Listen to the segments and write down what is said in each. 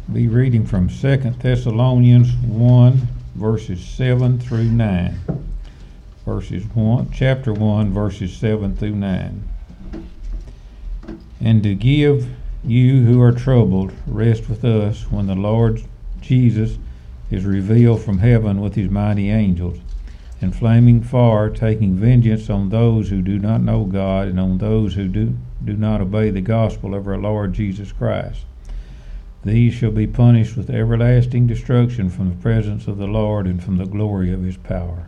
Be reading from 2 Thessalonians 1, verses 7 through 9. Chapter 1, verses 7 through 9. And to give you who are troubled rest with us when the Lord Jesus is revealed from heaven with his mighty angels, and flaming fire, taking vengeance on those who do not know God and on those who do not obey the gospel of our Lord Jesus Christ. These shall be punished with everlasting destruction from the presence of the Lord and from the glory of his power.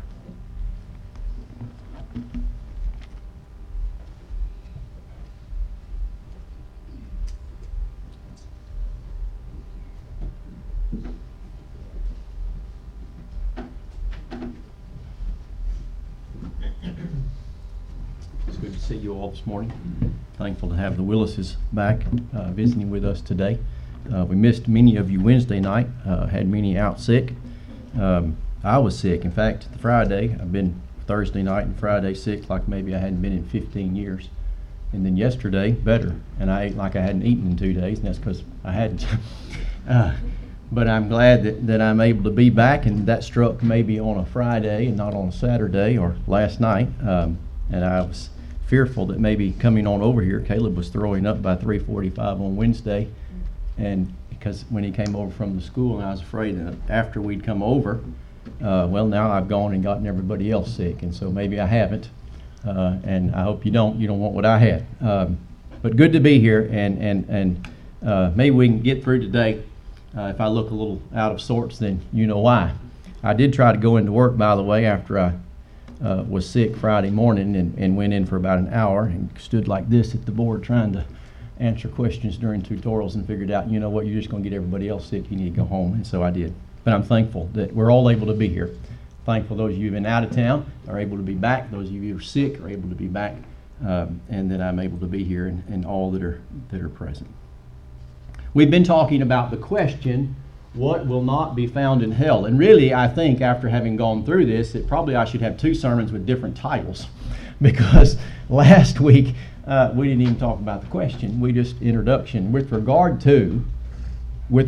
It's good to see you all this morning. Thankful to have the Willises back visiting with us today. We missed many of you Wednesday night, had many out sick. I was sick. In fact, Friday, I've been Thursday night and Friday sick like maybe I hadn't been in 15 years. And then yesterday, better. And I ate like I hadn't eaten in 2 days, and that's because I hadn't. But I'm glad that I'm able to be back, and that struck maybe on a Friday and not on a Saturday or last night. And I was fearful that maybe coming on over here, Caleb was throwing up by 3:45 on Wednesday. And because when he came over from the school, and I was afraid that after we'd come over, well, now I've gone and gotten everybody else sick, and so maybe I haven't, and I hope you don't want what I had. But good to be here, and maybe we can get through today. If I look a little out of sorts, then you know why. I did try to go into work, by the way, after I was sick Friday morning, and went in for about an hour and stood like this at the board trying to answer questions during tutorials, and figured out, you know what, you're just going to get everybody else sick, you need to go home, and so I did. But I'm thankful that we're all able to be here. Thankful those of you who've been out of town are able to be back, those of you who are sick are able to be back, and that I'm able to be here, and all that are present. We've been talking about the question, what will not be found in hell? And really, I think after having gone through this, that probably I should have 2 sermons with different titles, because last week we didn't even talk about the question. We just introduction with regard to 1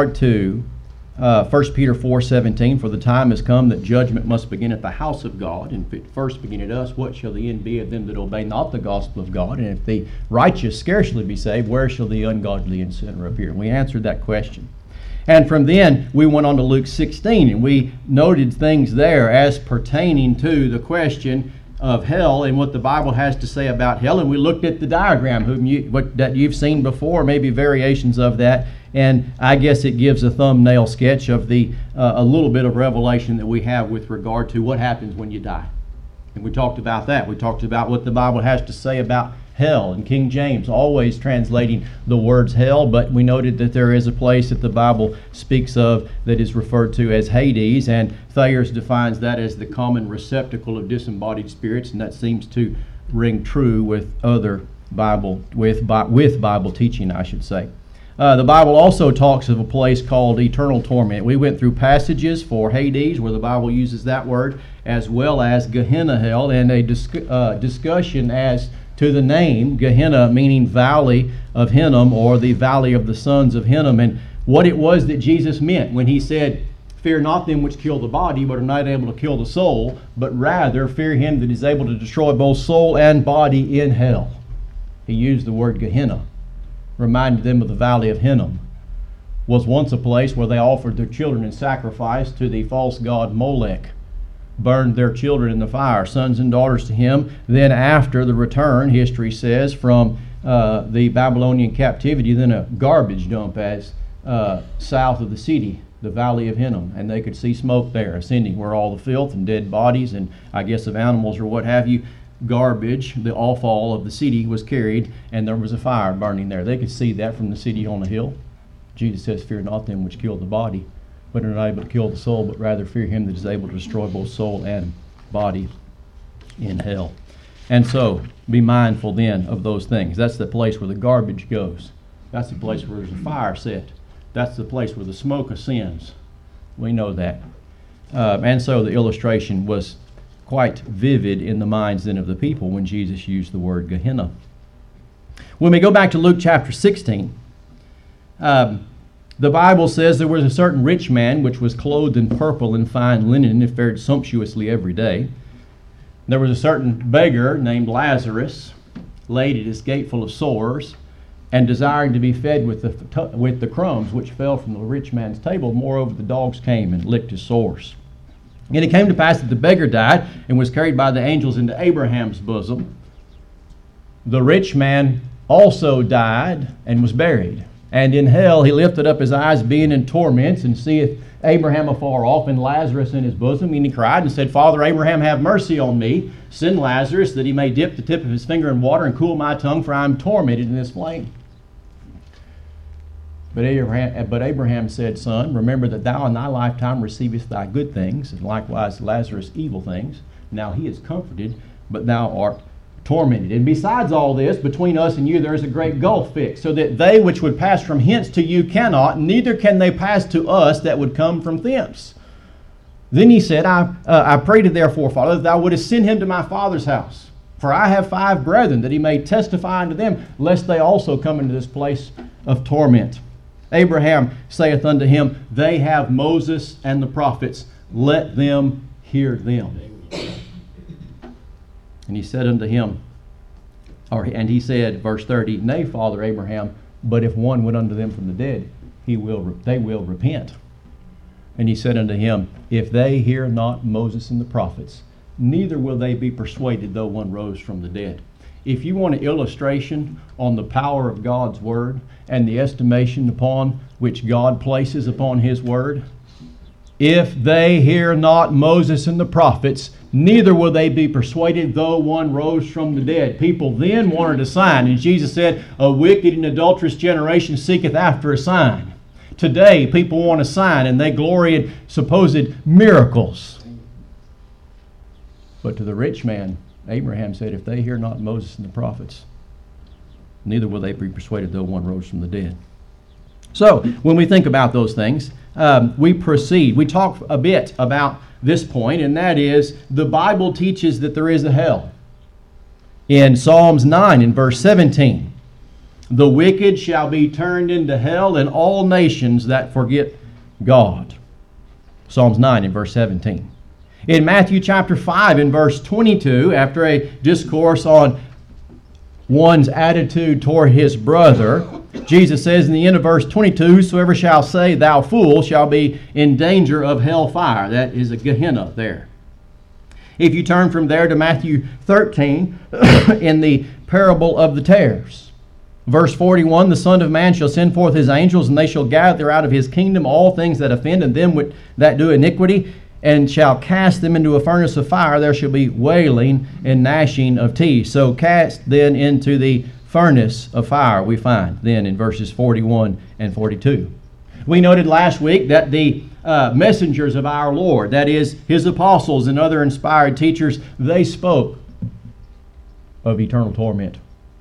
Peter 4:17. For the time has come that judgment must begin at the house of God, and if it first begin at us, what shall the end be of them that obey not the gospel of God? And if the righteous scarcely be saved, where shall the ungodly and sinner appear? And we answered that question. And from then, we went on to Luke 16, and we noted things there as pertaining to the question of hell and what the Bible has to say about hell. And we looked at the diagram that you've seen before, maybe variations of that. And I guess it gives a thumbnail sketch of a little bit of revelation that we have with regard to what happens when you die. And we talked about that. We talked about what the Bible has to say about hell, and King James always translating the words hell, but we noted that there is a place that the Bible speaks of that is referred to as Hades, and Thayer's defines that as the common receptacle of disembodied spirits, and that seems to ring true with other Bible teaching, I should say. The Bible also talks of a place called eternal torment. We went through passages for Hades where the Bible uses that word, as well as Gehenna hell, and a discussion as to the name Gehenna, meaning Valley of Hinnom, or the Valley of the Sons of Hinnom, and what it was that Jesus meant when he said, fear not them which kill the body, but are not able to kill the soul, but rather fear him that is able to destroy both soul and body in hell. He used the word Gehenna, reminded them of the Valley of Hinnom. Was once a place where they offered their children in sacrifice to the false god Molech, burned their children in the fire, sons and daughters to him. Then after the return, history says, from the Babylonian captivity, then a garbage dump as south of the city, the Valley of Hinnom, and they could see smoke there ascending where all the filth and dead bodies and I guess of animals or what have you, garbage, the offal of the city was carried, and there was a fire burning there. They could see that from the city on the hill. Jesus says, fear not them which kill the body, but are not able to kill the soul, but rather fear him that is able to destroy both soul and body in hell. And so, be mindful then of those things. That's the place where the garbage goes. That's the place where there's a fire set. That's the place where the smoke ascends. We know that. And so the illustration was quite vivid in the minds then of the people when Jesus used the word Gehenna. When we go back to Luke chapter 16, The Bible says there was a certain rich man which was clothed in purple and fine linen and fared sumptuously every day. There was a certain beggar named Lazarus, laid at his gate full of sores, and desiring to be fed with the crumbs which fell from the rich man's table. Moreover, the dogs came and licked his sores. And it came to pass that the beggar died and was carried by the angels into Abraham's bosom. The rich man also died and was buried. And in hell he lifted up his eyes, being in torments, and seeth Abraham afar off, and Lazarus in his bosom. And he cried and said, Father Abraham, have mercy on me. Send Lazarus, that he may dip the tip of his finger in water and cool my tongue, for I am tormented in this flame. But Abraham said, Son, remember that thou in thy lifetime receivest thy good things, and likewise Lazarus evil things. Now he is comforted, but thou art tormented. And besides all this, between us and you there is a great gulf fixed, so that they which would pass from hence to you cannot, neither can they pass to us that would come from thence. Then he said, I pray thee therefore, Father, that thou wouldest send him to my father's house. For I have 5 brethren, that he may testify unto them, lest they also come into this place of torment. Abraham saith unto him, They have Moses and the prophets, let them hear them. And he said unto him, and he said, verse 30, Nay, Father Abraham, but if one went unto them from the dead, they will repent. And he said unto him, If they hear not Moses and the prophets, neither will they be persuaded, though one rose from the dead. If you want an illustration on the power of God's word and the estimation upon which God places upon his word, if they hear not Moses and the prophets, neither will they be persuaded, though one rose from the dead. People then wanted a sign, and Jesus said, A wicked and adulterous generation seeketh after a sign. Today, people want a sign, and they glory in supposed miracles. But to the rich man, Abraham said, If they hear not Moses and the prophets, neither will they be persuaded, though one rose from the dead. So, when we think about those things, we proceed. We talk a bit about this point, and that is, the Bible teaches that there is a hell. In Psalms 9, in verse 17, the wicked shall be turned into hell, and all nations that forget God. Psalms 9, in verse 17. In Matthew chapter 5, in verse 22, after a discourse on one's attitude toward his brother, Jesus says in the end of verse 22, Whosoever shall say, Thou fool, shall be in danger of hell fire. That is a Gehenna there. If you turn from there to Matthew 13, in the parable of the tares, verse 41, The Son of Man shall send forth his angels, and they shall gather out of his kingdom all things that offend, and them that do iniquity, and shall cast them into a furnace of fire. There shall be wailing and gnashing of teeth. So cast then into the furnace of fire, we find then in verses 41 and 42. We noted last week that the messengers of our Lord, that is, his apostles and other inspired teachers, they spoke of eternal torment.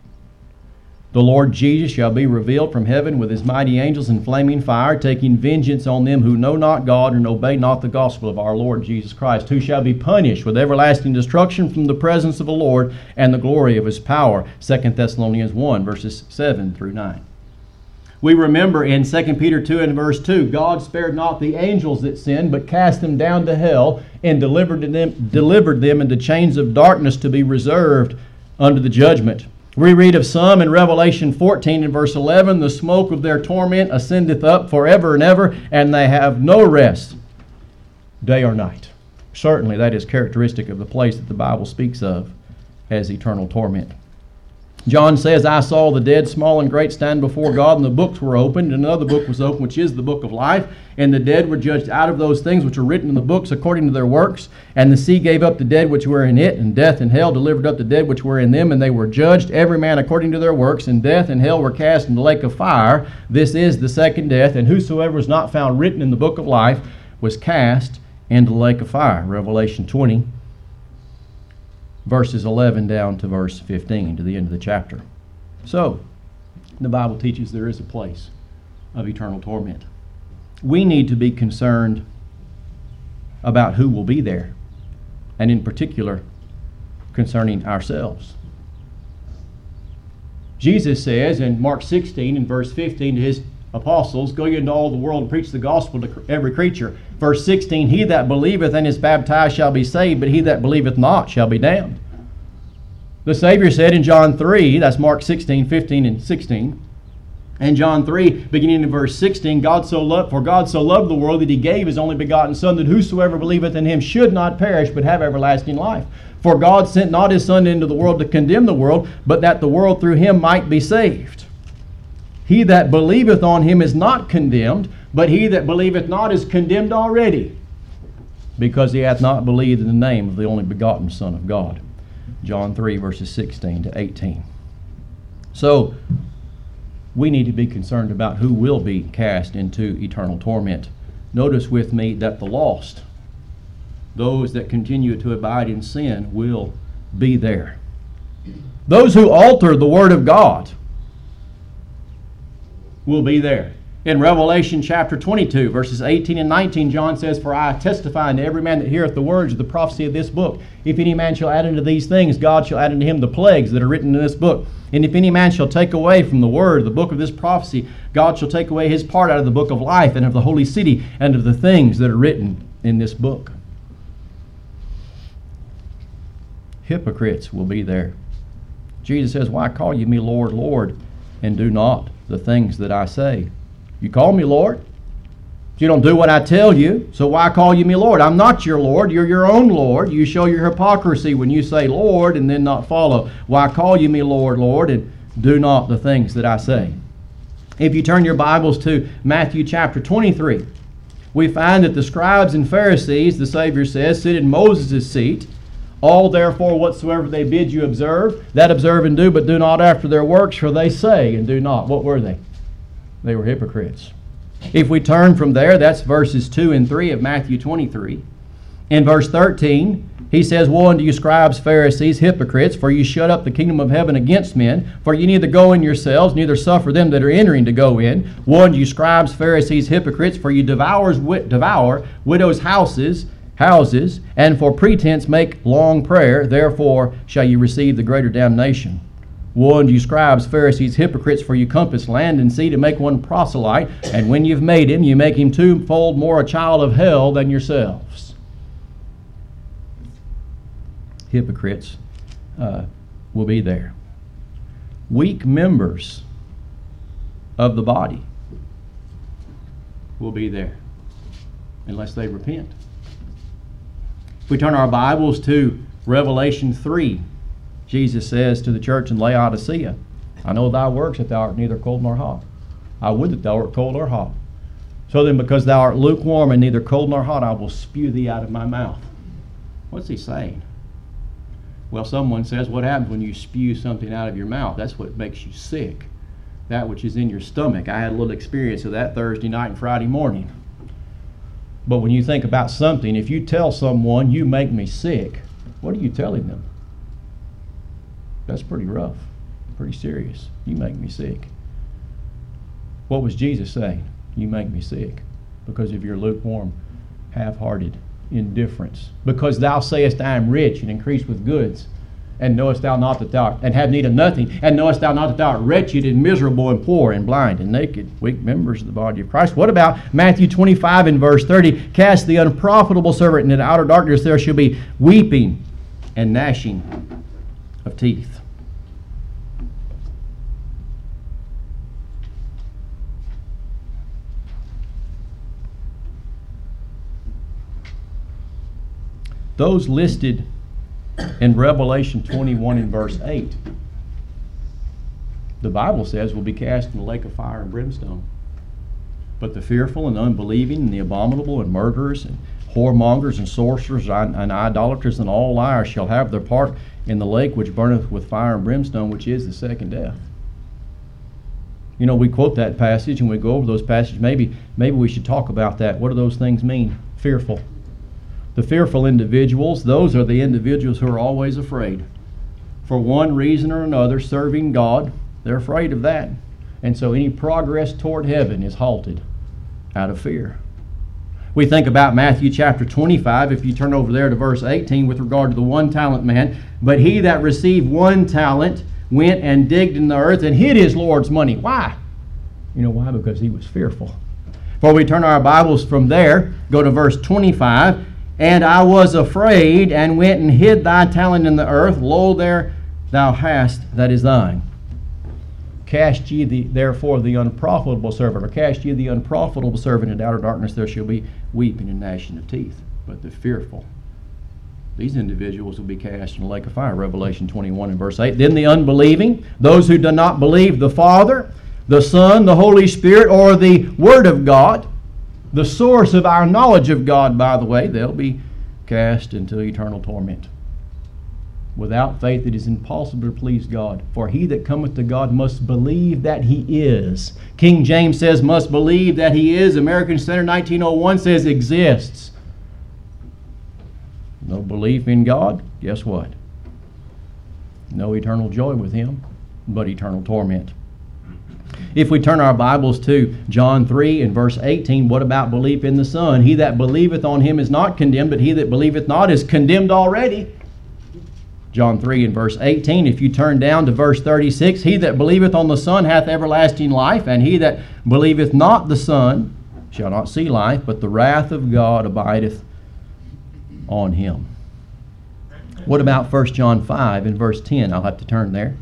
The Lord Jesus shall be revealed from heaven with his mighty angels in flaming fire, taking vengeance on them who know not God and obey not the gospel of our Lord Jesus Christ, who shall be punished with everlasting destruction from the presence of the Lord and the glory of his power. 2 Thessalonians 1, verses 7 through 9. We remember in 2 Peter 2 and verse 2, God spared not the angels that sinned, but cast them down to hell and delivered them into chains of darkness to be reserved unto the judgment. We read of some in Revelation 14 and verse 11, The smoke of their torment ascendeth up forever and ever, and they have no rest, day or night. Certainly that is characteristic of the place that the Bible speaks of as eternal torment. John says, I saw the dead, small and great, stand before God, and the books were opened, and another book was opened, which is the book of life. And the dead were judged out of those things which are written in the books according to their works. And the sea gave up the dead which were in it, and death and hell delivered up the dead which were in them, and they were judged, every man according to their works. And death and hell were cast in the lake of fire. This is the second death, and whosoever was not found written in the book of life was cast into the lake of fire. Revelation 20. Verses 11 down to verse 15, to the end of the chapter. So, the Bible teaches there is a place of eternal torment. We need to be concerned about who will be there, and in particular, concerning ourselves. Jesus says in Mark 16 and verse 15 to his apostles, go ye into all the world and preach the gospel to every creature. Verse 16, he that believeth and is baptized shall be saved, but he that believeth not shall be damned. The Savior said in John 3, that's Mark 16, 15, and 16, and John 3, beginning in verse 16, For God so loved the world that he gave his only begotten Son, that whosoever believeth in him should not perish, but have everlasting life. For God sent not his Son into the world to condemn the world, but that the world through him might be saved. He that believeth on him is not condemned, but he that believeth not is condemned already, because he hath not believed in the name of the only begotten Son of God. John 3, verses 16 to 18. So, we need to be concerned about who will be cast into eternal torment. Notice with me that the lost, those that continue to abide in sin, will be there. Those who alter the Word of God will be there. In Revelation chapter 22, verses 18 and 19, John says, For I testify unto every man that heareth the words of the prophecy of this book. If any man shall add unto these things, God shall add unto him the plagues that are written in this book. And if any man shall take away from the word, the book of this prophecy, God shall take away his part out of the book of life, and of the holy city, and of the things that are written in this book. Hypocrites will be there. Jesus says, Why call ye me Lord, Lord, and do not the things that I say? You call me Lord, but you don't do what I tell you, so why call you me Lord? I'm not your Lord, you're your own Lord. You show your hypocrisy when you say Lord and then not follow. Why call you me Lord, Lord, and do not the things that I say? If you turn your Bibles to Matthew chapter 23, we find that the scribes and Pharisees, the Savior says, sit in Moses' seat. All therefore whatsoever they bid you observe, that observe and do, but do not after their works, for they say and do not. What were they? They were hypocrites. If we turn from there, that's verses 2 and 3 of Matthew 23. In verse 13, he says, Woe unto you, scribes, Pharisees, hypocrites, for you shut up the kingdom of heaven against men, for you neither go in yourselves, neither suffer them that are entering to go in. Woe unto you, scribes, Pharisees, hypocrites, for you devour widows' houses, and for pretense make long prayer, therefore shall you receive the greater damnation. Woe unto you, scribes, Pharisees, hypocrites, for you compass land and sea to make one proselyte, and when you've made him, you make him twofold more a child of hell than yourselves. Hypocrites will be there. Weak members of the body will be there, unless they repent. If we turn our Bibles to Revelation 3, Jesus says to the church in Laodicea, I know thy works, that thou art neither cold nor hot. I would that thou art cold or hot. So then, because thou art lukewarm and neither cold nor hot, I will spew thee out of my mouth. What's he saying? Well, someone says, what happens when you spew something out of your mouth? That's what makes you sick. That which is in your stomach. I had a little experience of that Thursday night and Friday morning. But when you think about something, if you tell someone, you make me sick, what are you telling them? That's pretty rough, pretty serious. You make me sick. What was Jesus saying? You make me sick because of your lukewarm, half-hearted indifference. Because thou sayest, I am rich and increase with goods, and knowest thou not that thou art, and have need of nothing, and knowest thou not that thou art wretched and miserable and poor and blind and naked, weak members of the body of Christ. What about Matthew 25 and verse 30? Cast the unprofitable servant into outer darkness, there shall be weeping and gnashing of teeth. Those listed in Revelation 21 and verse 8, the Bible says will be cast in the lake of fire and brimstone. But the fearful and unbelieving and the abominable and murderers and whoremongers and sorcerers and idolaters and all liars shall have their part in the lake which burneth with fire and brimstone, which is the second death. You know, we quote that passage and we go over those passages. Maybe we should talk about that. What do those things mean? Fearful. The fearful individuals, those are the individuals who are always afraid. For one reason or another, serving God, they're afraid of that. And so any progress toward heaven is halted out of fear. We think about Matthew chapter 25, if you turn over there to verse 18 with regard to the 1 talent man. But he that received 1 talent went and digged in the earth and hid his Lord's money. Why? You know why? Because he was fearful. Before we turn our Bibles from there, go to verse 25. And I was afraid, and went and hid thy talent in the earth. Lo, there thou hast that is thine. Cast ye therefore the unprofitable servant, or cast ye the unprofitable servant into outer darkness. There shall be weeping and gnashing of teeth. But the fearful, these individuals will be cast in the lake of fire. Revelation 21 and verse 8. Then the unbelieving, those who do not believe the Father, the Son, the Holy Spirit, or the Word of God, the source of our knowledge of God, by the way, they'll be cast into eternal torment. Without faith it is impossible to please God. For he that cometh to God must believe that he is. King James says must believe that he is. American Standard 1901 says exists. No belief in God, guess what? No eternal joy with him, but eternal torment. If we turn our Bibles to John 3 and verse 18, what about belief in the Son? He that believeth on him is not condemned, but he that believeth not is condemned already. John 3 and verse 18. If you turn down to verse 36, he that believeth on the Son hath everlasting life, and he that believeth not the Son shall not see life, but the wrath of God abideth on him. What about 1 John 5 and verse 10? I'll have to turn there.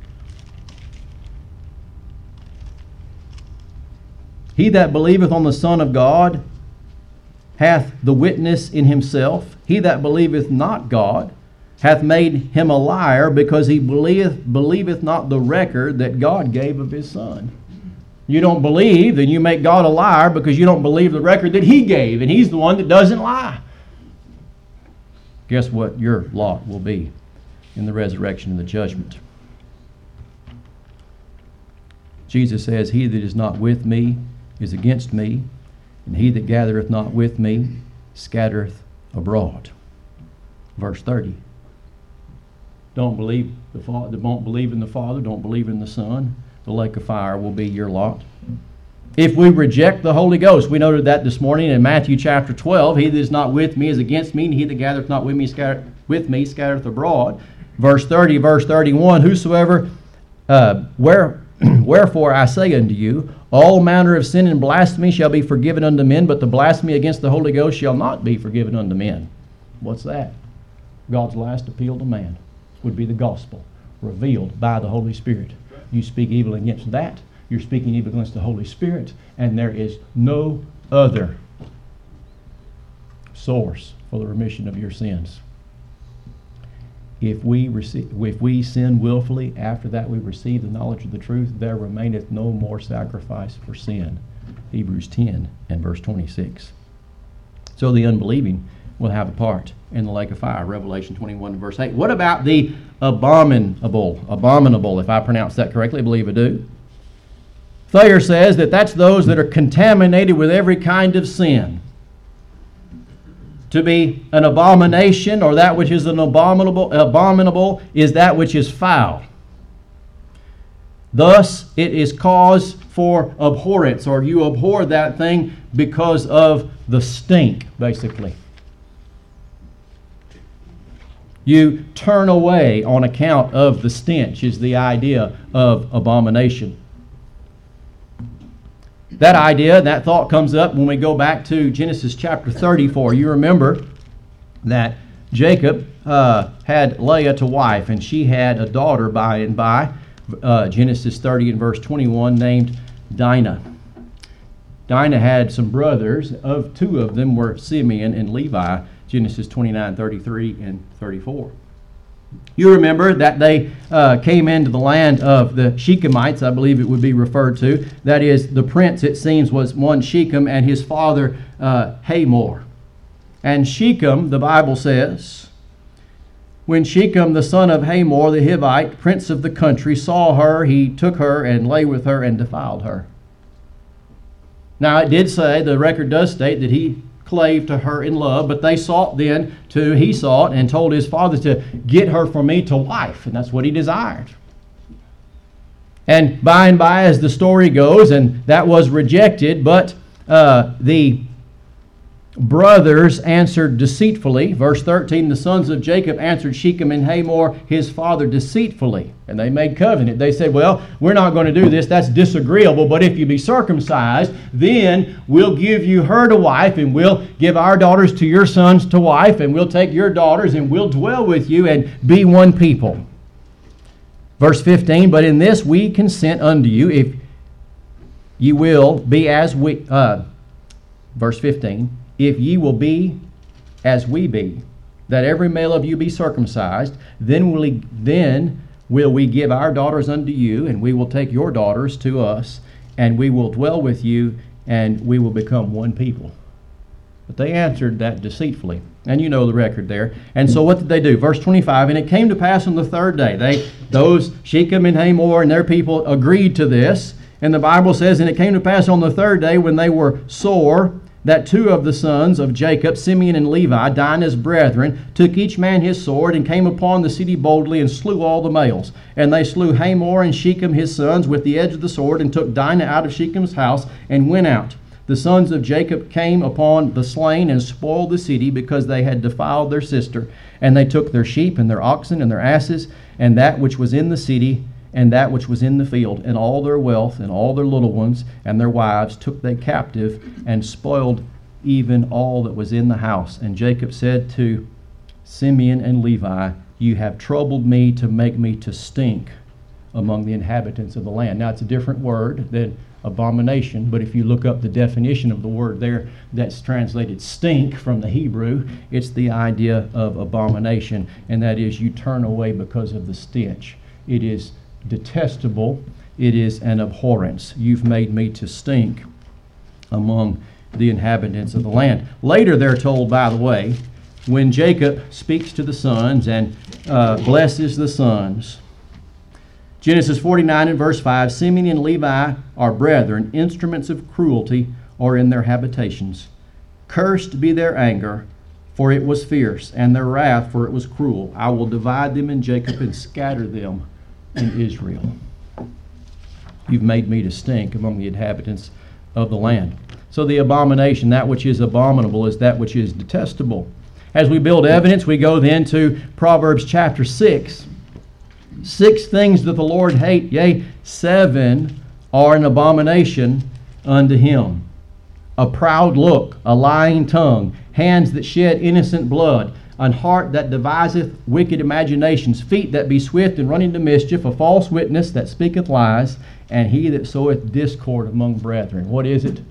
He that believeth on the Son of God hath the witness in himself. He that believeth not God hath made him a liar, because he believeth not the record that God gave of his Son. You don't believe, then you make God a liar because you don't believe the record that he gave, and he's the one that doesn't lie. Guess what your lot will be in the resurrection and the judgment. Jesus says, he that is not with me is against me, and he that gathereth not with me scattereth abroad. Verse 30. Don't believe the Father, don't believe in the Father, don't believe in the Son. The lake of fire will be your lot. If we reject the Holy Ghost, we noted that this morning in Matthew chapter 12, he that is not with me is against me, and he that gathereth not with me scattereth abroad. Verse 30, verse 31, whosoever, wherefore I say unto you, all manner of sin and blasphemy shall be forgiven unto men, but the blasphemy against the Holy Ghost shall not be forgiven unto men. What's that? God's last appeal to man would be the gospel revealed by the Holy Spirit. You speak evil against that, you're speaking evil against the Holy Spirit, and there is no other source for the remission of your sins. If we sin willfully, after that we receive the knowledge of the truth, there remaineth no more sacrifice for sin. Hebrews 10 and verse 26. So the unbelieving will have a part in the lake of fire. Revelation 21 and verse 8. What about the abominable? Abominable, if I pronounce that correctly, I believe I do. Thayer says that that's those that are contaminated with every kind of sin. To be an abomination, or that which is an abominable is that which is foul. Thus, it is cause for abhorrence, or you abhor that thing because of the stink, basically. You turn away on account of the stench, is the idea of abomination. That idea, that thought comes up when we go back to Genesis chapter 34. You remember that Jacob had Leah to wife, and she had a daughter by and by, Genesis 30 and verse 21, named Dinah. Dinah had some brothers. Of two of them were Simeon and Levi, Genesis 29, 33, and 34. You remember that they came into the land of the Shechemites, I believe it would be referred to. That is, the prince, it seems, was one Shechem, and his father Hamor. And Shechem, the Bible says, when Shechem, the son of Hamor, the Hivite, prince of the country, saw her, he took her and lay with her and defiled her. Now, it did say, the record does state that he clave to her in love, but he sought and told his father to get her for me to wife, and that's what he desired. And by, as the story goes, and that was rejected, but the brothers answered deceitfully. Verse 13, the sons of Jacob answered Shechem and Hamor, his father, deceitfully. And they made covenant. They said, well, we're not going to do this. That's disagreeable. But if you be circumcised, then we'll give you her to wife, and we'll give our daughters to your sons to wife, and we'll take your daughters, and we'll dwell with you and be one people. Verse 15, but in this we consent unto you, if ye will be as we... verse 15, if ye will be as we be, that every male of you be circumcised, then will we give our daughters unto you, and we will take your daughters to us, and we will dwell with you, and we will become one people. But they answered that deceitfully. And you know the record there. And so what did they do? Verse 25, and it came to pass on the third day, those Shechem and Hamor and their people agreed to this. And the Bible says, and it came to pass on the third day when they were sore, that two of the sons of Jacob, Simeon and Levi, Dinah's brethren, took each man his sword, and came upon the city boldly, and slew all the males. And they slew Hamor and Shechem his sons with the edge of the sword, and took Dinah out of Shechem's house, and went out. The sons of Jacob came upon the slain, and spoiled the city, because they had defiled their sister. And they took their sheep, and their oxen, and their asses, and that which was in the city, and that which was in the field, and all their wealth, and all their little ones, and their wives took they captive, and spoiled even all that was in the house. And Jacob said to Simeon and Levi, you have troubled me to make me to stink among the inhabitants of the land. Now it's a different word than abomination, but if you look up the definition of the word there, that's translated stink from the Hebrew, it's the idea of abomination, and that is you turn away because of the stench. It is detestable. It is an abhorrence. You've made me to stink among the inhabitants of the land. Later they're told, by the way, when Jacob speaks to the sons and blesses the sons, Genesis 49 and verse 5, Simeon and Levi are brethren, instruments of cruelty are in their habitations. Cursed be their anger, for it was fierce, and their wrath, for it was cruel. I will divide them in Jacob and scatter them in Israel. You've made me to stink among the inhabitants of the land. So the abomination, that which is abominable, is that which is detestable. As we build evidence, we go then to Proverbs chapter 6. 6 things that the Lord hate, yea, 7 are an abomination unto him. A proud look, a lying tongue, hands that shed innocent blood, an heart that deviseth wicked imaginations, feet that be swift in running to mischief, a false witness that speaketh lies, and he that soweth discord among brethren. What is it?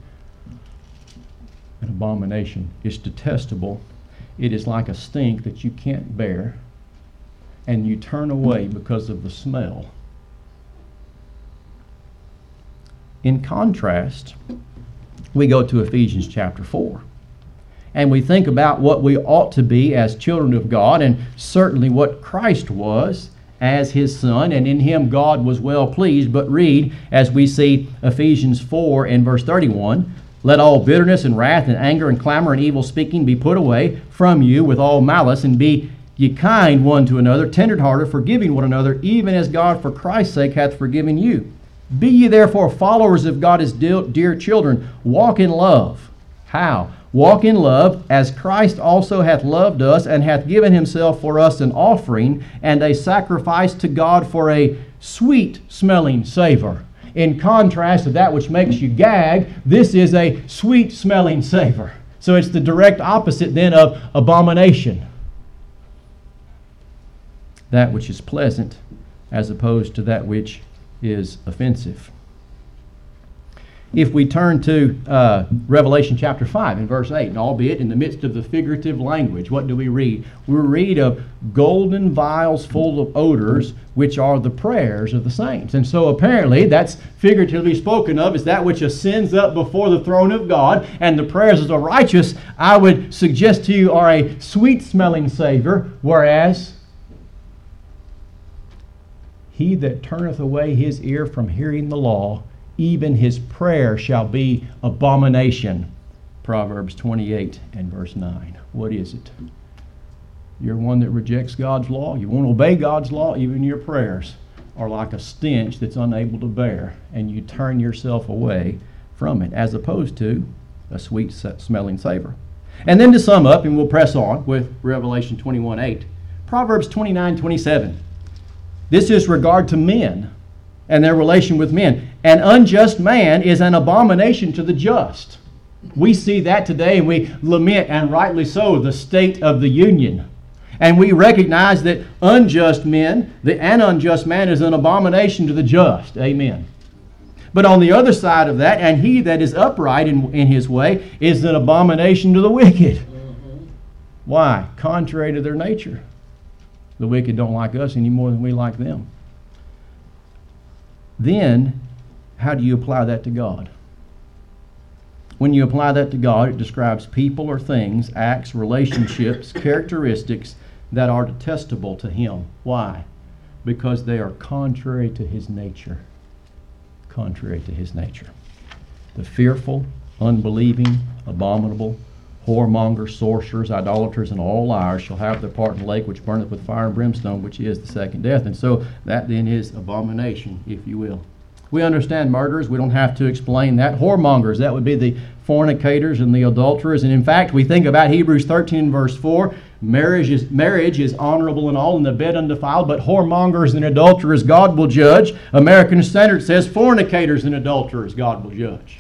An abomination. It's detestable. It is like a stink that you can't bear, and you turn away because of the smell. In contrast, we go to Ephesians chapter 4. And we think about what we ought to be as children of God, and certainly what Christ was as his Son, and in him God was well pleased. But read, as we see Ephesians 4 and verse 31, let all bitterness and wrath and anger and clamor and evil speaking be put away from you with all malice, and be ye kind one to another, tenderhearted, forgiving one another, even as God for Christ's sake hath forgiven you. Be ye therefore followers of God as dear children. Walk in love. How? Walk in love, as Christ also hath loved us, and hath given himself for us an offering and a sacrifice to God for a sweet-smelling savor. In contrast to that which makes you gag, this is a sweet-smelling savor. So it's the direct opposite then of abomination. That which is pleasant as opposed to that which is offensive. If we turn to Revelation chapter 5 and verse 8, and albeit in the midst of the figurative language, what do we read? We read of golden vials full of odors, which are the prayers of the saints. And so apparently that's figuratively spoken of as that which ascends up before the throne of God, and the prayers of the righteous, I would suggest to you, are a sweet-smelling savor, whereas he that turneth away his ear from hearing the law, even his prayer shall be abomination. Proverbs 28 and verse 9. What is it? You're one that rejects God's law. You won't obey God's law. Even your prayers are like a stench that's unable to bear, and you turn yourself away from it, as opposed to a sweet-smelling savor. And then to sum up, and we'll press on with Revelation 21:8, Proverbs 29:27. This is regard to men and their relation with men. An unjust man is an abomination to the just. We see that today, and we lament, and rightly so, the state of the union. And we recognize that unjust men, an unjust man is an abomination to the just. Amen. But on the other side of that, and he that is upright in his way is an abomination to the wicked. Why? Contrary to their nature. The wicked don't like us any more than we like them. Then, how do you apply that to God? When you apply that to God, it describes people or things, acts, relationships, characteristics that are detestable to Him. Why? Because they are contrary to His nature. Contrary to His nature. The fearful, unbelieving, abominable, whoremongers, sorcerers, idolaters, and all liars shall have their part in the lake which burneth with fire and brimstone, which is the second death. And so that then is abomination, if you will. We understand murderers. We don't have to explain that. Whoremongers, that would be the fornicators and the adulterers. And in fact, we think about Hebrews 13, verse 4. Marriage is honorable and all, and the bed undefiled, but whoremongers and adulterers God will judge. American Standard says fornicators and adulterers God will judge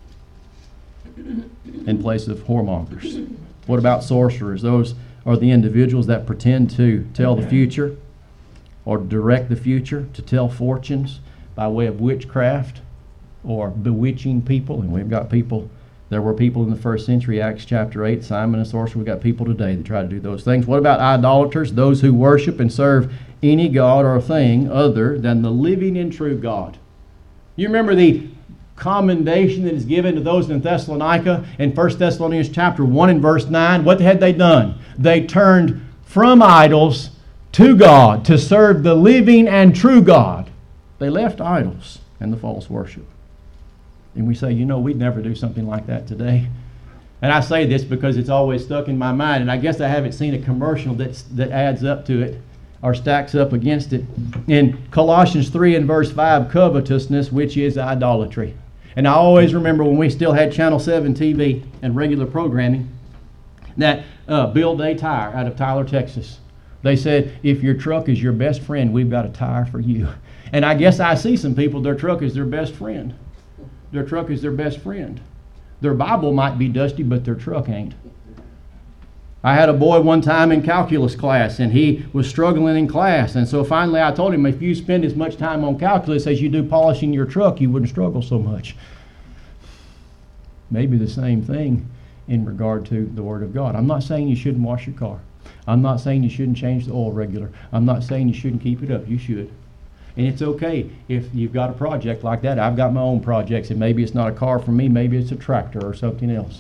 in place of whoremongers. What about sorcerers? Those are the individuals that pretend to tell the future or direct the future, to tell fortunes by way of witchcraft or bewitching people. And we've got people, there were people in the first century, Acts chapter 8, Simon and sorcerer. We've got people today that try to do those things. What about idolaters? Those who worship and serve any god or thing other than the living and true God. You remember the commendation that is given to those in Thessalonica in 1 Thessalonians chapter 1 and verse 9. What had they done? They turned from idols to God to serve the living and true God. They left idols and the false worship. And we say, we'd never do something like that today. And I say this because it's always stuck in my mind, and I guess I haven't seen a commercial that adds up to it or stacks up against it. In Colossians 3 and verse 5, covetousness, which is idolatry. And I always remember when we still had Channel 7 TV and regular programming, that Bill Day Tire out of Tyler, Texas, they said, if your truck is your best friend, we've got a tire for you. And I guess I see some people, their truck is their best friend. Their truck is their best friend. Their Bible might be dusty, but their truck ain't. I had a boy one time in calculus class, and he was struggling in class. And so finally I told him, if you spend as much time on calculus as you do polishing your truck, you wouldn't struggle so much. Maybe the same thing in regard to the Word of God. I'm not saying you shouldn't wash your car. I'm not saying you shouldn't change the oil regular. I'm not saying you shouldn't keep it up. You should. And it's okay if you've got a project like that. I've got my own projects, and maybe it's not a car for me, maybe it's a tractor or something else.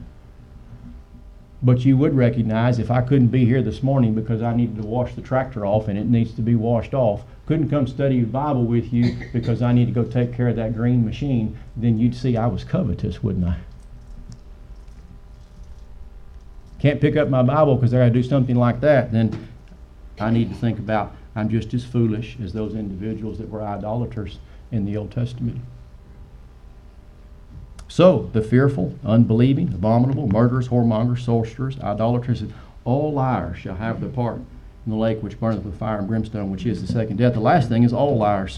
But you would recognize if I couldn't be here this morning because I needed to wash the tractor off and it needs to be washed off, couldn't come study the Bible with you because I need to go take care of that green machine, then you'd see I was covetous, wouldn't I? Can't pick up my Bible because I got to do something like that, then I need to think about I'm just as foolish as those individuals that were idolaters in the Old Testament. So, the fearful, unbelieving, abominable, murderers, whoremongers, sorcerers, idolaters, all liars shall have their part in the lake which burneth with fire and brimstone, which is the second death. The last thing is all liars.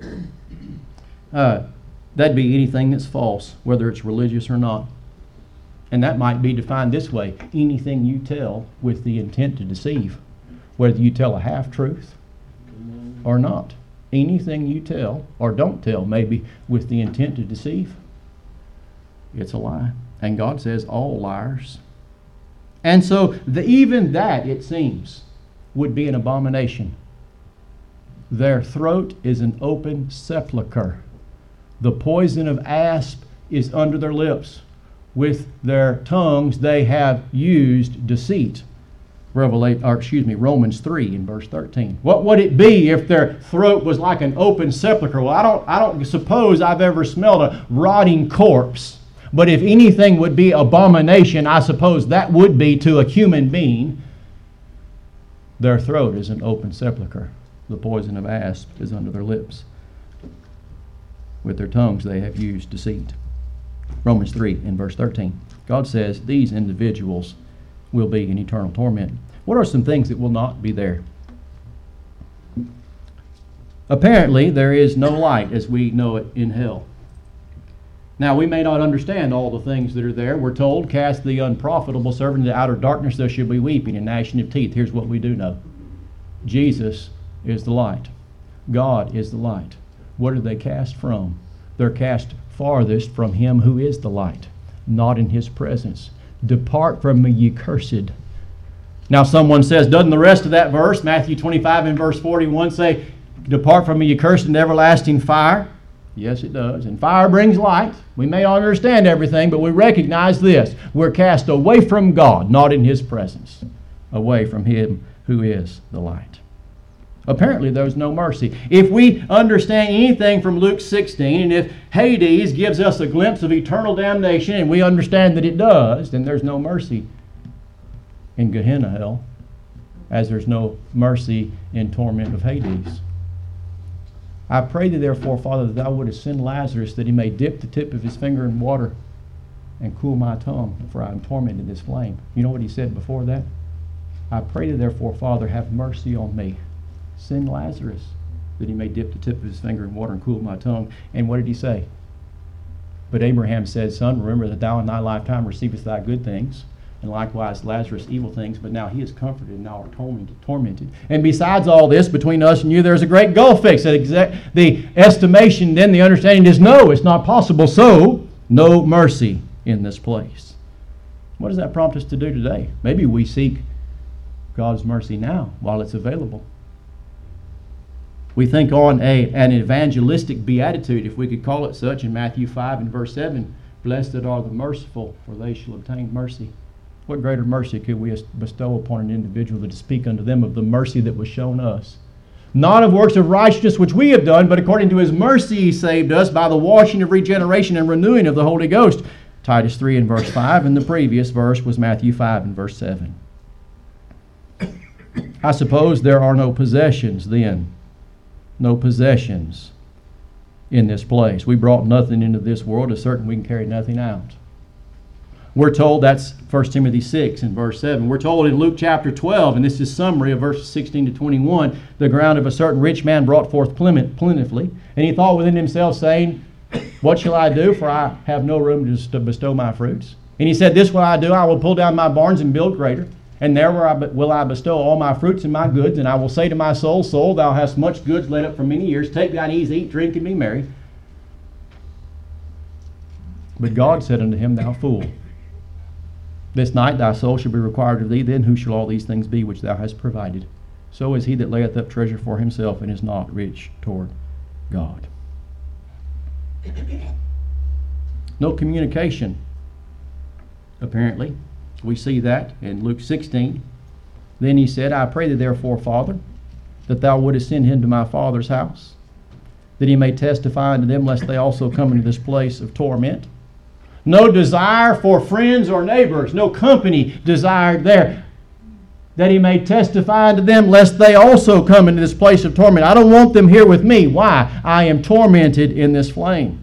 That'd be anything that's false, whether it's religious or not. And that might be defined this way: anything you tell with the intent to deceive, whether you tell a half-truth or not. Anything you tell or don't tell, maybe with the intent to deceive, it's a lie. And God says all liars. And so even that, it seems, would be an abomination. Their throat is an open sepulchre. The poison of asp is under their lips. With their tongues they have used deceit. Romans 3 in verse 13. What would it be if their throat was like an open sepulchre? Well, I don't suppose I've ever smelled a rotting corpse. But if anything would be abomination, I suppose that would be to a human being. Their throat is an open sepulchre. The poison of asp is under their lips. With their tongues they have used deceit. Romans 3 and verse 13. God says these individuals will be in eternal torment. What are some things that will not be there? Apparently, there is no light as we know it in hell. Now, we may not understand all the things that are there. We're told, cast the unprofitable servant into outer darkness, there shall be weeping and gnashing of teeth. Here's what we do know. Jesus is the light. God is the light. What are they cast from? They're cast farthest from Him who is the light, not in His presence. Depart from me, ye cursed. Now, someone says, doesn't the rest of that verse, Matthew 25 and verse 41, say, depart from me, ye cursed, into everlasting fire? Yes, it does. And fire brings light. We may not understand everything, but we recognize this. We're cast away from God, not in His presence, away from Him who is the light. Apparently, there's no mercy. If we understand anything from Luke 16, and if Hades gives us a glimpse of eternal damnation, and we understand that it does, then there's no mercy in Gehenna hell, as there's no mercy in torment of Hades. I pray thee, therefore, Father, that thou wouldest send Lazarus, that he may dip the tip of his finger in water and cool my tongue, for I am tormented in this flame. You know what he said before that? I pray thee, therefore, Father, have mercy on me. Send Lazarus, that he may dip the tip of his finger in water and cool my tongue. And what did he say? But Abraham said, Son, remember that thou in thy lifetime receivest thy good things, and likewise Lazarus evil things, but now he is comforted and now are tormented. And besides all this, between us and you, there's a great gulf fixed. The estimation, then the understanding is no, it's not possible. So, no mercy in this place. What does that prompt us to do today? Maybe we seek God's mercy now while it's available. We think on an evangelistic beatitude, if we could call it such, in Matthew 5 and verse 7, blessed are the merciful, for they shall obtain mercy. What greater mercy could we bestow upon an individual than to speak unto them of the mercy that was shown us? Not of works of righteousness which we have done, but according to His mercy He saved us by the washing of regeneration and renewing of the Holy Ghost. Titus 3 and verse 5, and the previous verse was Matthew 5 and verse 7. I suppose there are no possessions then. No possessions in this place. We brought nothing into this world. It's certain we can carry nothing out. We're told, that's 1 Timothy 6 and verse 7. We're told in Luke chapter 12, and this is summary of verses 16 to 21, the ground of a certain rich man brought forth plentifully, and he thought within himself, saying, what shall I do, for I have no room to bestow my fruits? And he said, this will I do, I will pull down my barns and build greater, and there will I bestow all my fruits and my goods, and I will say to my soul, soul, thou hast much goods laid up for many years, take thine ease, eat, drink, and be merry. But God said unto him, thou fool, this night thy soul shall be required of thee, then who shall all these things be which thou hast provided? So is he that layeth up treasure for himself and is not rich toward God. No communication, apparently. We see that in Luke 16. Then he said, I pray thee therefore, Father, that thou wouldest send him to my father's house, that he may testify unto them, lest they also come into this place of torment. No desire for friends or neighbors, no company desired there, that he may testify unto them, lest they also come into this place of torment. I don't want them here with me. Why? I am tormented in this flame.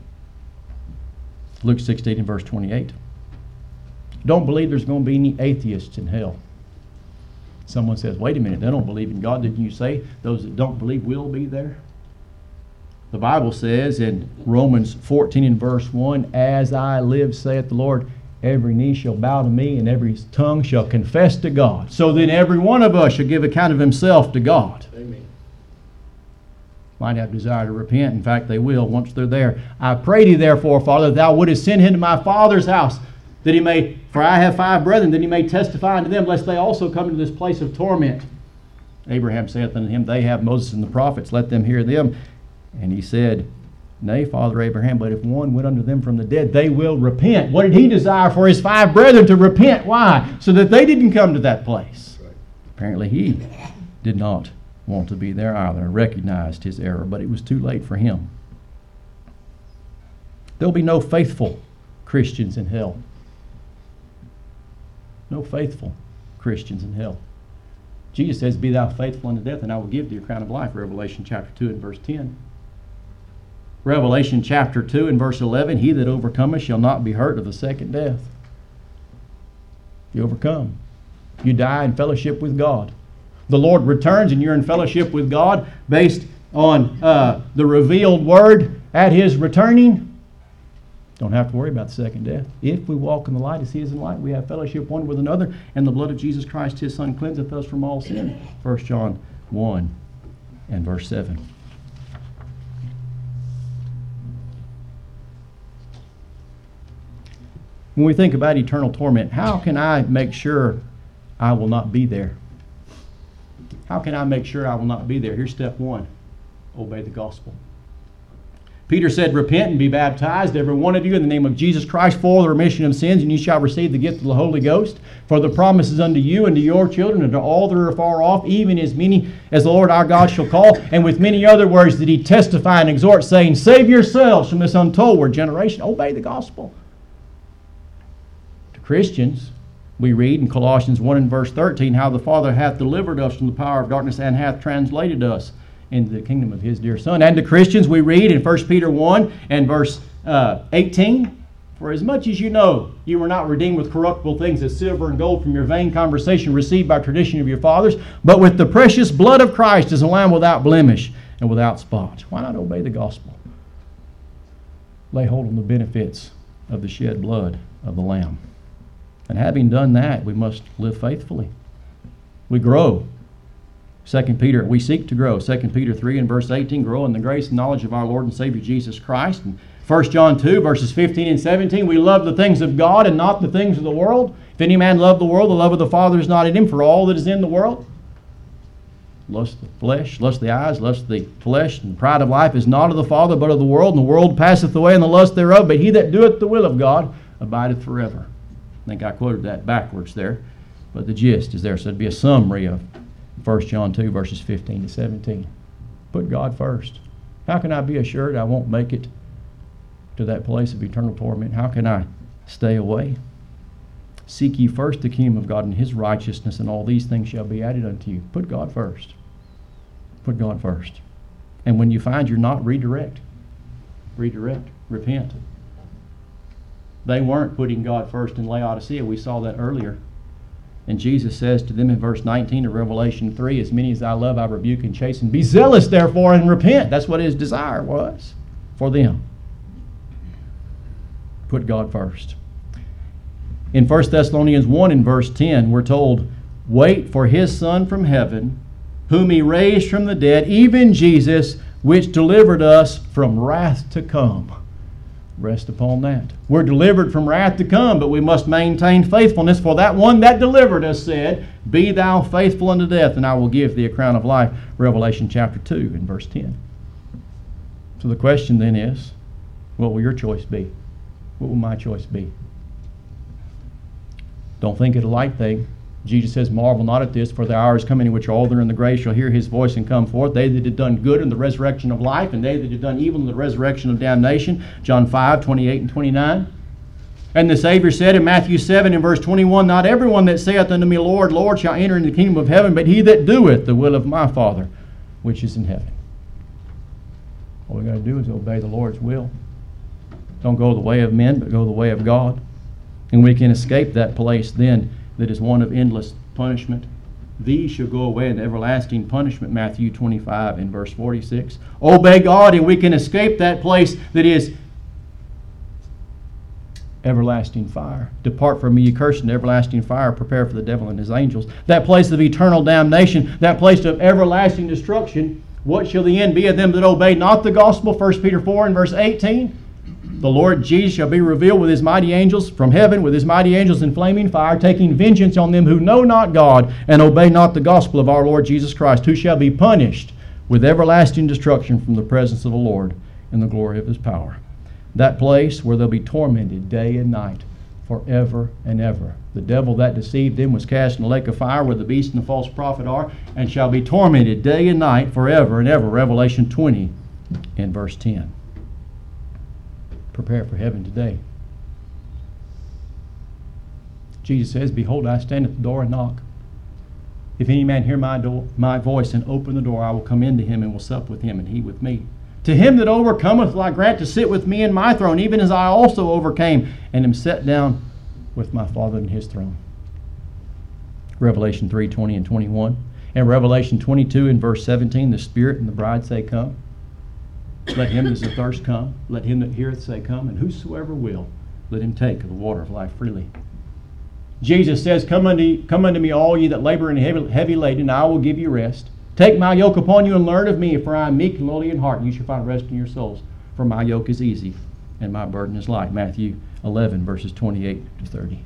Luke 16 and verse 28. Don't believe there's going to be any atheists in hell. Someone says, wait a minute, they don't believe in God. Didn't you say those that don't believe will be there? The Bible says in Romans 14 and verse 1, as I live, saith the Lord, every knee shall bow to me and every tongue shall confess to God. So then every one of us shall give account of himself to God. Amen. Might have desire to repent. In fact, they will once they're there. I pray thee therefore, Father, that thou wouldest send him to my father's house, that he may, for I have 5 brethren, that he may testify unto them, lest they also come into this place of torment. Abraham saith unto him, they have Moses and the prophets, let them hear them. And he said, nay, Father Abraham, but if one went unto them from the dead, they will repent. What did he desire for his 5 brethren to repent? Why? So that they didn't come to that place. Right. Apparently he did not want to be there either and recognized his error, but it was too late for him. There'll be no faithful Christians in hell. No faithful Christians in hell. Jesus says, be thou faithful unto death, and I will give thee a crown of life, Revelation chapter 2 and verse 10. Revelation chapter 2 and verse 11, he that overcometh shall not be hurt of the second death. You overcome. You die in fellowship with God. The Lord returns and you're in fellowship with God based on the revealed word at His returning. Don't have to worry about the second death. If we walk in the light as He is in the light, we have fellowship one with another, and the blood of Jesus Christ, His Son, cleanseth us from all sin. 1 John 1 and verse 7. When we think about eternal torment, how can I make sure I will not be there? How can I make sure I will not be there? Here's step one. Obey the gospel. Peter said, repent and be baptized, every one of you, in the name of Jesus Christ for the remission of sins, and you shall receive the gift of the Holy Ghost. For the promise is unto you and to your children and to all that are far off, even as many as the Lord our God shall call. And with many other words did he testify and exhort, saying, save yourselves from this untoward generation. Obey the gospel. To Christians, we read in Colossians 1 and verse 13, how the Father hath delivered us from the power of darkness and hath translated us into the kingdom of His dear Son. And to Christians, we read in 1 Peter 1 and verse 18, for as much as you know, you were not redeemed with corruptible things as silver and gold from your vain conversation received by tradition of your fathers, but with the precious blood of Christ as a lamb without blemish and without spot. Why not obey the gospel? Lay hold on the benefits of the shed blood of the Lamb. And having done that, we must live faithfully. We grow. 2 Peter, we seek to grow. 2 Peter 3 and verse 18, grow in the grace and knowledge of our Lord and Savior Jesus Christ. And 1 John 2 verses 15 and 17, we love the things of God and not the things of the world. If any man love the world, the love of the Father is not in him, for all that is in the world. Lust of the flesh, lust of the eyes, lust of the flesh, and the pride of life is not of the Father, but of the world. And the world passeth away, and the lust thereof. But he that doeth the will of God abideth forever. I think I quoted that backwards there, but the gist is there. So it'd be a summary of 1 John 2 verses 15 to 17. Put God first. How can I be assured I won't make it to that place of eternal torment? How can I stay away? Seek ye first the kingdom of God and His righteousness, and all these things shall be added unto you. Put God first. Put God first. And when you find you're not, redirect. Redirect. Repent. They weren't putting God first in Laodicea. We saw that earlier. And Jesus says to them in verse 19 of Revelation 3, as many as I love, I rebuke and chasten. Be zealous, therefore, and repent. That's what His desire was for them. Put God first. In 1 Thessalonians 1 in verse 10, we're told, wait for His Son from heaven, whom He raised from the dead, even Jesus, which delivered us from wrath to come. Rest upon that. We're delivered from wrath to come, but we must maintain faithfulness. For that one that delivered us said, be thou faithful unto death, and I will give thee a crown of life. Revelation chapter 2 and verse 10. So the question then is, what will your choice be? What will my choice be? Don't think it a light thing. Jesus says, marvel not at this, for the hour is coming in which all that are in the grave shall hear His voice and come forth. They that have done good in the resurrection of life, and they that have done evil in the resurrection of damnation. John 5, 28 and 29. And the Savior said in Matthew 7 and verse 21, not everyone that saith unto me, Lord, Lord, shall enter into the kingdom of heaven, but he that doeth the will of my Father, which is in heaven. All we got to do is obey the Lord's will. Don't go the way of men, but go the way of God. And we can escape that place then that is one of endless punishment. These shall go away into everlasting punishment, Matthew 25 and verse 46. Obey God and we can escape that place that is everlasting fire. Depart from me, ye cursed, into everlasting fire, prepare for the devil and his angels. That place of eternal damnation, that place of everlasting destruction. What shall the end be of them that obey not the gospel? 1 Peter 4 and verse 18. The Lord Jesus shall be revealed with His mighty angels from heaven, with His mighty angels in flaming fire, taking vengeance on them who know not God and obey not the gospel of our Lord Jesus Christ, who shall be punished with everlasting destruction from the presence of the Lord in the glory of His power. That place where they'll be tormented day and night forever and ever. The devil that deceived them was cast in the lake of fire where the beast and the false prophet are, and shall be tormented day and night forever and ever. Revelation 20 and verse 10. Prepare for heaven today. Jesus says, behold, I stand at the door and knock. If any man hear my voice and open the door, I will come into him and will sup with him and he with me. To him that overcometh will I grant to sit with me in my throne, even as I also overcame, and am set down with my Father in his throne. Revelation 3:20 and 21. And Revelation 22 and verse 17, the Spirit and the bride say, Come. Let him that is athirst come. Let him that heareth say, Come. And whosoever will, let him take of the water of life freely. Jesus says, Come unto me, all ye that labor and heavy laden, and I will give you rest. Take my yoke upon you and learn of me, for I am meek and lowly in heart, and you shall find rest in your souls. For my yoke is easy, and my burden is light. Matthew 11, verses 28 to 30.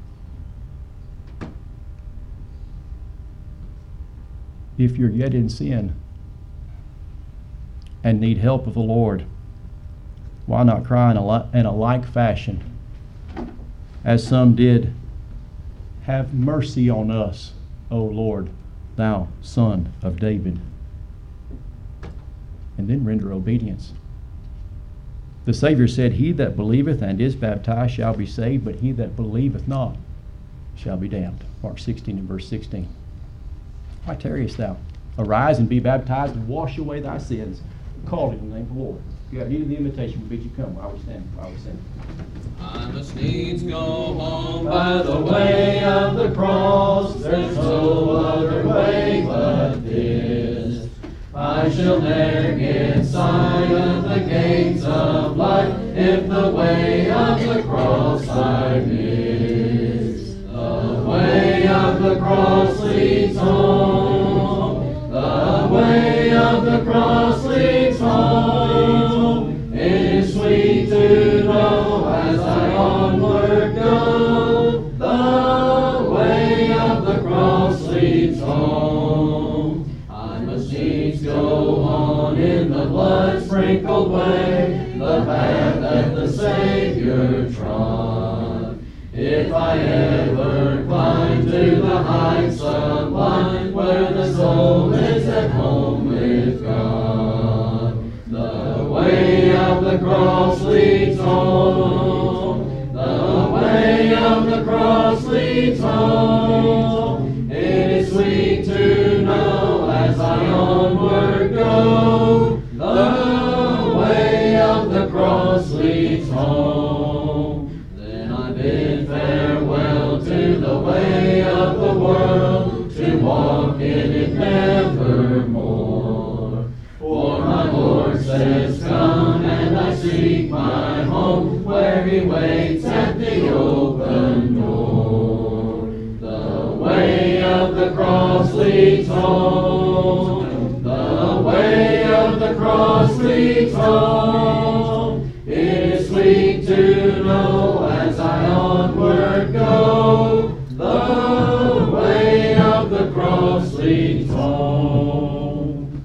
If you're yet in sin and need help of the Lord, why not cry in a like fashion as some did? Have mercy on us, O Lord, thou Son of David. And then render obedience. The Savior said, He that believeth and is baptized shall be saved, but he that believeth not shall be damned. Mark 16 and verse 16. Why tarriest thou? Arise and be baptized and wash away thy sins. Call in the name of the Lord. If you have need of the invitation, we bid you come. While we stand. I must needs go home by the way of the cross. There's no other way but this. I shall ne'er get sight of the gates of life if the way of the cross I miss. The way of the cross leads home. The way of the cross leads home. It is sweet to know as I onward go. The way of the cross leads home. I must needs go on in the blood-sprinkled way, the path that the Savior trod. If I ever climb to the heights sublime, where the soul is at home with God, the way of the cross leads home. The way of the cross leads home. It is sweet to know as I onward go. The way of the cross leads home. Then I bid farewell to the way of the world, to walk in it nevermore. For my Lord says, Come, and I seek my home, where he waits at the open door. The way of the cross leads home. The way of the cross leads home. It is sweet to know as I onward go. The way of the cross leads home.